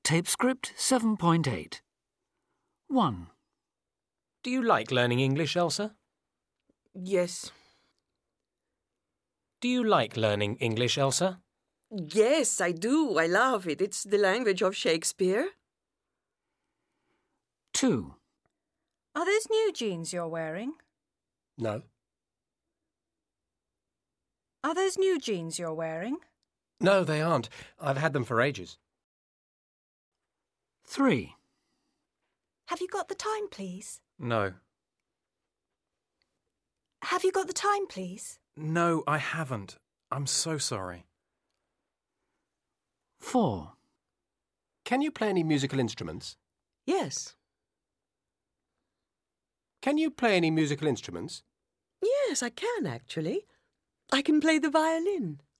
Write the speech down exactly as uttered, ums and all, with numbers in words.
Tape script seven point eight. one. Do you like learning English, Elsa? Yes. Do you like learning English, Elsa? Yes, I do. I love it. It's the language of Shakespeare. two. Are those new jeans you're wearing? No. Are those new jeans you're wearing? No, they aren't. I've had them for ages. three. Have you got the time, please? No. Have you got the time, please? No, I haven't. I'm so sorry. four. Can you play any musical instruments? Yes. Can you play any musical instruments? Yes, I can actually. I can play the violin.